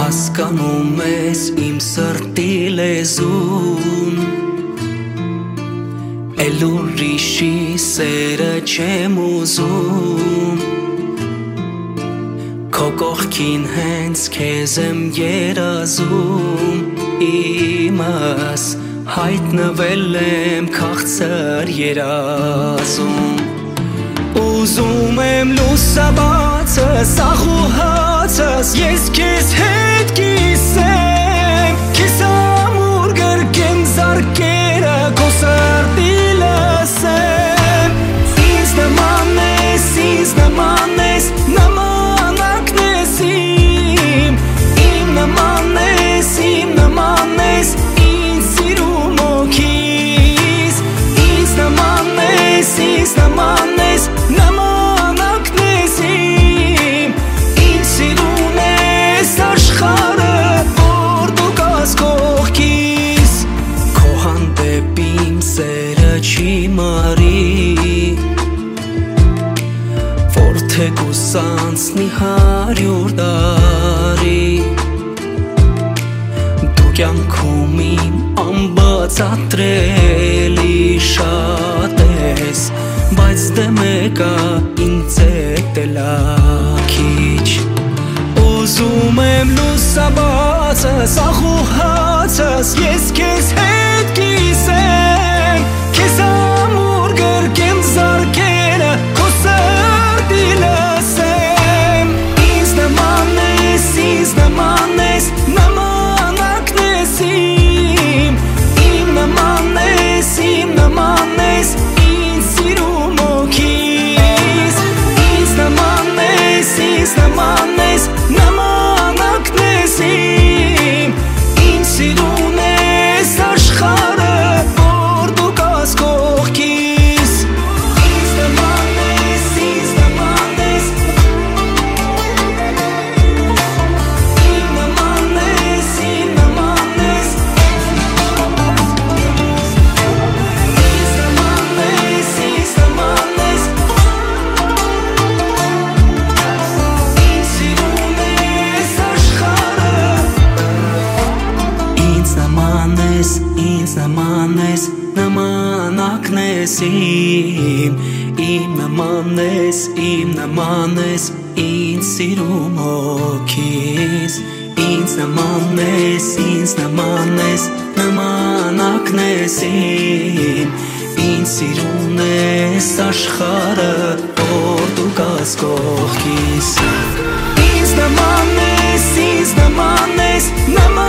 հասկանում ես իմ սրտի լեզուն Էլ ուրիշի սերը չեմ ուզում Քո կողքին հենց քեզ եմ երազում Իմս հայտնվել եմ քաղցր երազում Ուզում եմ լուսաբացս, աղուհացս Ես քեզ հետ կիսեմ Քեզ ամուր գրկեմ զարկերը Քո սրտի լսեմ Ինձ նման ես, նմանակն ես իմ Իմ նման ես, ինձ սիրում օքիս Ինձ նման ես, նմանակն ես իմ Ինձ սիրում ես աշխարհը, որ դու կաս կողքիս Քո հանդեպ իմ սերը չի մարի Որ թեկուզ անցնի 100 տարի Դու կյանքում իմ անբացատրելի շատ ես Բայց դե մեկա ինձ հետ լաքիչ Ուզում եմ լուսաբացս, աղուհացս Ես քեզ հետ կիսեմ Քեզ ամուր գրկեմ զարկերը Քո սրտի լսեմ Ինձ նման ես, նմանակն ես իմ Իմ նման ես, ինձ սիրում օքիս Ինձ նման ես, նմանակն ես իմ Ինձ սիրում ես աշխարհը, որ դու կաս կողքիս Ինձ նման ես, Իմ նման ես, նմանակն ես իմ Իմ նման ես, ինձ սիրում օքիս Ինձ նման ես, նմանակն ես իմ Ինձ սիրում ես աշխարհը, որ դու կաս կողքիս Ինձ նման ես,